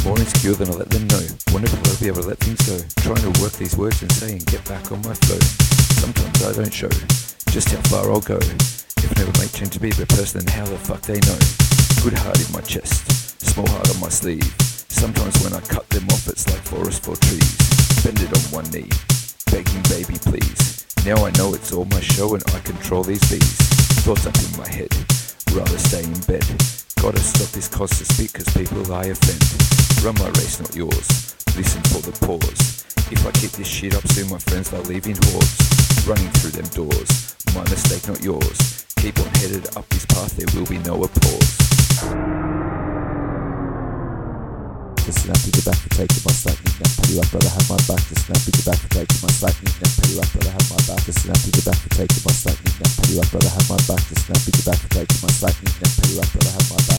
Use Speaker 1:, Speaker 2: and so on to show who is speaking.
Speaker 1: More insecure than I let them know. Wonder if I'll ever let things go. Trying to work these words and say and get back on my flow. Sometimes I don't show just how far I'll go. If I never make change to be the person, then how the fuck they know? Good heart in my chest, small heart on my sleeve. Sometimes when I cut them off, it's like forest for trees. Bend it on one knee, begging baby please. Now I know it's all my show and I control these bees. Thoughts up in my head, rather stay in bed. Gotta stop this constant speak cause people I offend. Run my race, not yours, listen for the pause. If I keep this shit up soon my friends they'll leave in hordes. Running through them doors, my mistake not yours. Keep on headed up this path, there will be no applause.
Speaker 2: The snappy the back for taking my slack, nickname pay you up, brother have my back. The snappy the back for taking my slack, nickname pay you up, brother have my back. The snappy the back for taking my slack, nickname pay you up, brother have my back. The snappy the back for taking my slack, nickname pay you up, brother have my back.